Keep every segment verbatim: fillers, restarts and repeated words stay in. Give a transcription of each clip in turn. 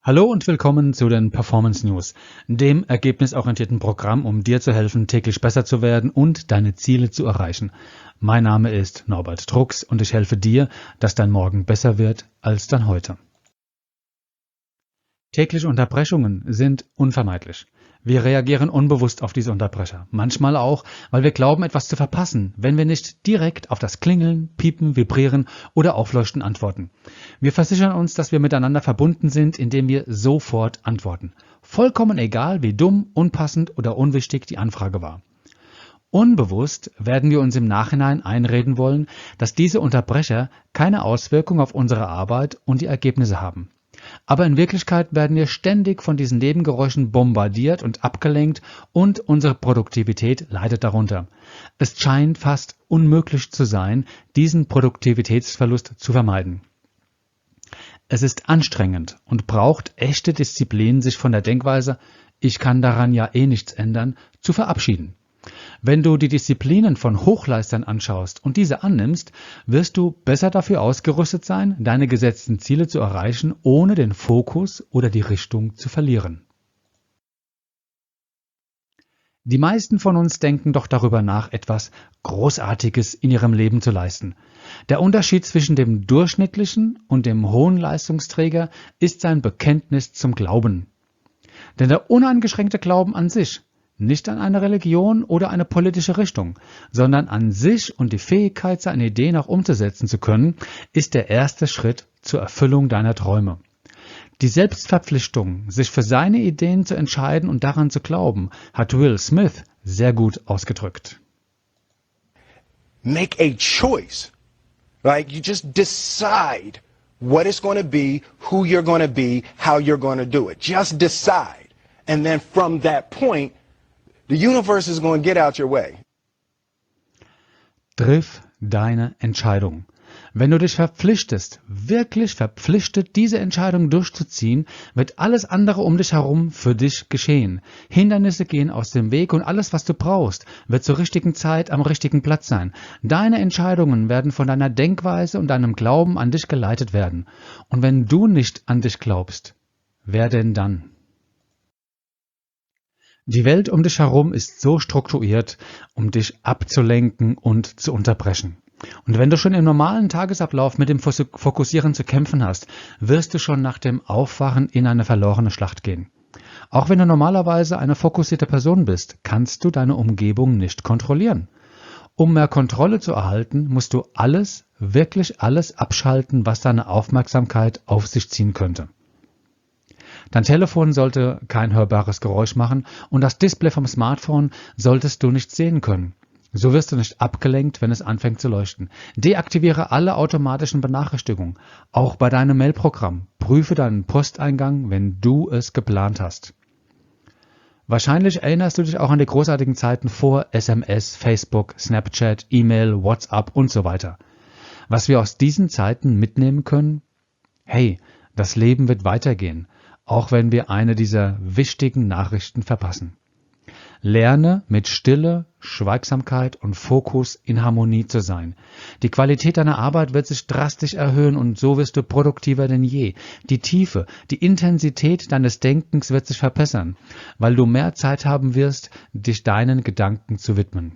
Hallo und willkommen zu den Performance News, dem ergebnisorientierten Programm, um dir zu helfen, täglich besser zu werden und deine Ziele zu erreichen. Mein Name ist Norbert Drucks und ich helfe dir, dass dein Morgen besser wird als dein Heute. Tägliche Unterbrechungen sind unvermeidlich. Wir reagieren unbewusst auf diese Unterbrecher. Manchmal auch, weil wir glauben, etwas zu verpassen, wenn wir nicht direkt auf das Klingeln, Piepen, Vibrieren oder Aufleuchten antworten. Wir versichern uns, dass wir miteinander verbunden sind, indem wir sofort antworten. Vollkommen egal, wie dumm, unpassend oder unwichtig die Anfrage war. Unbewusst werden wir uns im Nachhinein einreden wollen, dass diese Unterbrecher keine Auswirkung auf unsere Arbeit und die Ergebnisse haben. Aber in Wirklichkeit werden wir ständig von diesen Nebengeräuschen bombardiert und abgelenkt und unsere Produktivität leidet darunter. Es scheint fast unmöglich zu sein, diesen Produktivitätsverlust zu vermeiden. Es ist anstrengend und braucht echte Disziplin, sich von der Denkweise, ich kann daran ja eh nichts ändern, zu verabschieden. Wenn du die Disziplinen von Hochleistern anschaust und diese annimmst, wirst du besser dafür ausgerüstet sein, deine gesetzten Ziele zu erreichen, ohne den Fokus oder die Richtung zu verlieren. Die meisten von uns denken doch darüber nach, etwas Großartiges in ihrem Leben zu leisten. Der Unterschied zwischen dem durchschnittlichen und dem hohen Leistungsträger ist sein Bekenntnis zum Glauben. Denn der uneingeschränkte Glauben an sich, nicht an eine Religion oder eine politische Richtung, sondern an sich und die Fähigkeit, seine Ideen auch umzusetzen zu können, ist der erste Schritt zur Erfüllung deiner Träume. Die Selbstverpflichtung, sich für seine Ideen zu entscheiden und daran zu glauben, hat Will Smith sehr gut ausgedrückt. Make a choice. Like you just decide what it's going to be, who you're going to be, how you're going to do it. Just decide. And then from that point, the universe is going to get out your way. Triff deine Entscheidung. Wenn du dich verpflichtest, wirklich verpflichtet, diese Entscheidung durchzuziehen, wird alles andere um dich herum für dich geschehen. Hindernisse gehen aus dem Weg und alles, was du brauchst, wird zur richtigen Zeit am richtigen Platz sein. Deine Entscheidungen werden von deiner Denkweise und deinem Glauben an dich geleitet werden. Und wenn du nicht an dich glaubst, wer denn dann? Die Welt um dich herum ist so strukturiert, um dich abzulenken und zu unterbrechen. Und wenn du schon im normalen Tagesablauf mit dem Fokussieren zu kämpfen hast, wirst du schon nach dem Aufwachen in eine verlorene Schlacht gehen. Auch wenn du normalerweise eine fokussierte Person bist, kannst du deine Umgebung nicht kontrollieren. Um mehr Kontrolle zu erhalten, musst du alles, wirklich alles abschalten, was deine Aufmerksamkeit auf sich ziehen könnte. Dein Telefon sollte kein hörbares Geräusch machen und das Display vom Smartphone solltest du nicht sehen können. So wirst du nicht abgelenkt, wenn es anfängt zu leuchten. Deaktiviere alle automatischen Benachrichtigungen, auch bei deinem Mailprogramm. Prüfe deinen Posteingang, wenn du es geplant hast. Wahrscheinlich erinnerst du dich auch an die großartigen Zeiten vor S M S, Facebook, Snapchat, E-Mail, WhatsApp und so weiter. Was wir aus diesen Zeiten mitnehmen können? Hey, das Leben wird weitergehen, auch wenn wir eine dieser wichtigen Nachrichten verpassen. Lerne mit Stille, Schweigsamkeit und Fokus in Harmonie zu sein. Die Qualität deiner Arbeit wird sich drastisch erhöhen und so wirst du produktiver denn je. Die Tiefe, die Intensität deines Denkens wird sich verbessern, weil du mehr Zeit haben wirst, dich deinen Gedanken zu widmen.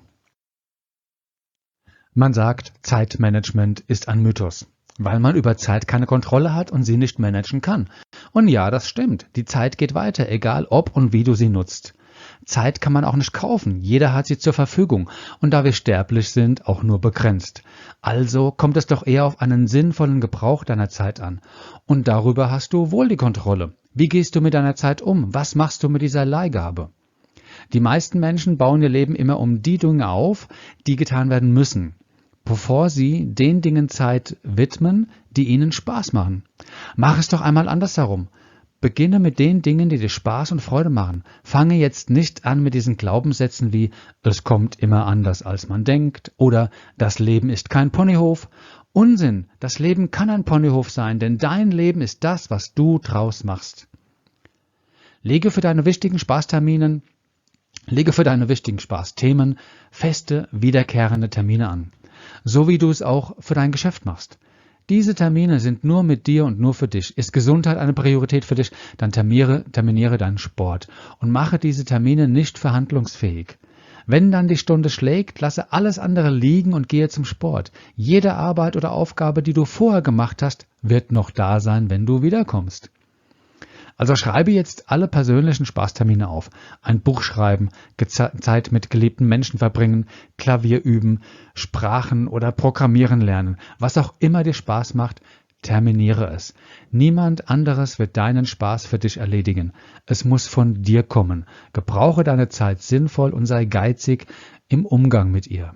Man sagt, Zeitmanagement ist ein Mythos, weil man über Zeit keine Kontrolle hat und sie nicht managen kann. Und ja, das stimmt. Die Zeit geht weiter, egal ob und wie du sie nutzt. Zeit kann man auch nicht kaufen, jeder hat sie zur Verfügung und da wir sterblich sind, auch nur begrenzt. Also kommt es doch eher auf einen sinnvollen Gebrauch deiner Zeit an. Und darüber hast du wohl die Kontrolle. Wie gehst du mit deiner Zeit um? Was machst du mit dieser Leihgabe? Die meisten Menschen bauen ihr Leben immer um die Dinge auf, die getan werden müssen, bevor sie den Dingen Zeit widmen, die ihnen Spaß machen. Mach es doch einmal andersherum. Beginne mit den Dingen, die dir Spaß und Freude machen. Fange jetzt nicht an mit diesen Glaubenssätzen wie es kommt immer anders, als man denkt oder das Leben ist kein Ponyhof. Unsinn, das Leben kann ein Ponyhof sein, denn dein Leben ist das, was du draus machst. Lege für deine wichtigen Spaßterminen, lege für deine wichtigen Spaßthemen feste, wiederkehrende Termine an. So wie du es auch für dein Geschäft machst. Diese Termine sind nur mit dir und nur für dich. Ist Gesundheit eine Priorität für dich, dann terminiere, terminiere deinen Sport und mache diese Termine nicht verhandlungsfähig. Wenn dann die Stunde schlägt, lasse alles andere liegen und gehe zum Sport. Jede Arbeit oder Aufgabe, die du vorher gemacht hast, wird noch da sein, wenn du wiederkommst. Also schreibe jetzt alle persönlichen Spaßtermine auf. Ein Buch schreiben, Zeit mit geliebten Menschen verbringen, Klavier üben, Sprachen oder Programmieren lernen. Was auch immer dir Spaß macht, terminiere es. Niemand anderes wird deinen Spaß für dich erledigen. Es muss von dir kommen. Gebrauche deine Zeit sinnvoll und sei geizig im Umgang mit ihr.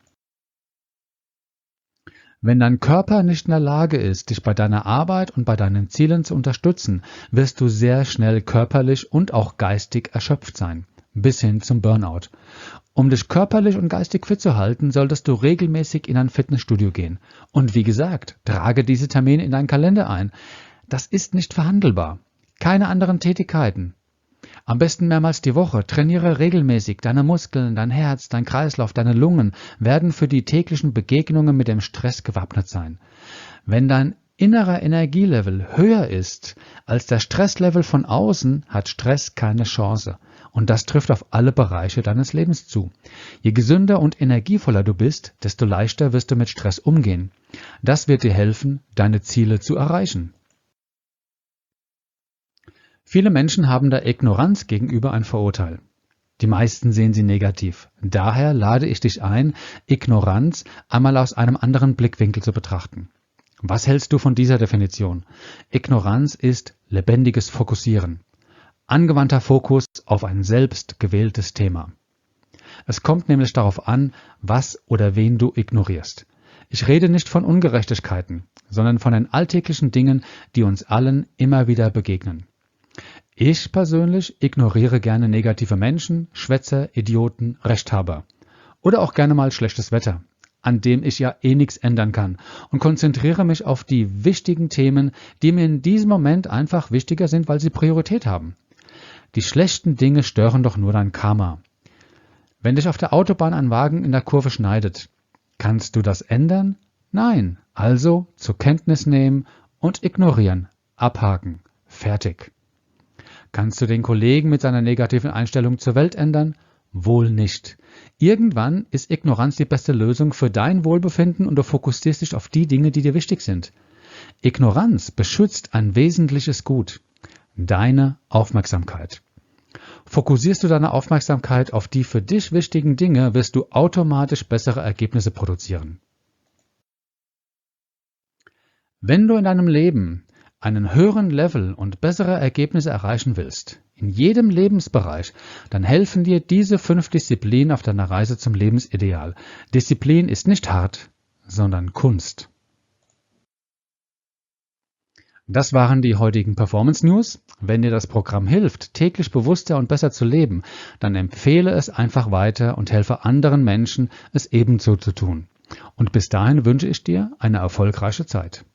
Wenn dein Körper nicht in der Lage ist, dich bei deiner Arbeit und bei deinen Zielen zu unterstützen, wirst du sehr schnell körperlich und auch geistig erschöpft sein, bis hin zum Burnout. Um dich körperlich und geistig fit zu halten, solltest du regelmäßig in ein Fitnessstudio gehen. Und wie gesagt, trage diese Termine in deinen Kalender ein. Das ist nicht verhandelbar. Keine anderen Tätigkeiten. Am besten mehrmals die Woche. Trainiere regelmäßig. Deine Muskeln, dein Herz, dein Kreislauf, deine Lungen werden für die täglichen Begegnungen mit dem Stress gewappnet sein. Wenn dein innerer Energielevel höher ist als der Stresslevel von außen, hat Stress keine Chance. Und das trifft auf alle Bereiche deines Lebens zu. Je gesünder und energievoller du bist, desto leichter wirst du mit Stress umgehen. Das wird dir helfen, deine Ziele zu erreichen. Viele Menschen haben der Ignoranz gegenüber ein Vorurteil. Die meisten sehen sie negativ. Daher lade ich dich ein, Ignoranz einmal aus einem anderen Blickwinkel zu betrachten. Was hältst du von dieser Definition? Ignoranz ist lebendiges Fokussieren. Angewandter Fokus auf ein selbst gewähltes Thema. Es kommt nämlich darauf an, was oder wen du ignorierst. Ich rede nicht von Ungerechtigkeiten, sondern von den alltäglichen Dingen, die uns allen immer wieder begegnen. Ich persönlich ignoriere gerne negative Menschen, Schwätzer, Idioten, Rechthaber. Oder auch gerne mal schlechtes Wetter, an dem ich ja eh nichts ändern kann, und konzentriere mich auf die wichtigen Themen, die mir in diesem Moment einfach wichtiger sind, weil sie Priorität haben. Die schlechten Dinge stören doch nur dein Karma. Wenn dich auf der Autobahn ein Wagen in der Kurve schneidet, kannst du das ändern? Nein. Also zur Kenntnis nehmen und ignorieren. Abhaken. Fertig. Kannst du den Kollegen mit seiner negativen Einstellung zur Welt ändern? Wohl nicht. Irgendwann ist Ignoranz die beste Lösung für dein Wohlbefinden und du fokussierst dich auf die Dinge, die dir wichtig sind. Ignoranz beschützt ein wesentliches Gut. Deine Aufmerksamkeit. Fokussierst du deine Aufmerksamkeit auf die für dich wichtigen Dinge, wirst du automatisch bessere Ergebnisse produzieren. Wenn du in deinem Leben einen höheren Level und bessere Ergebnisse erreichen willst, in jedem Lebensbereich, dann helfen dir diese fünf Disziplinen auf deiner Reise zum Lebensideal. Disziplin ist nicht hart, sondern Kunst. Das waren die heutigen Performance News. Wenn dir das Programm hilft, täglich bewusster und besser zu leben, dann empfehle es einfach weiter und helfe anderen Menschen, es ebenso zu tun. Und bis dahin wünsche ich dir eine erfolgreiche Zeit.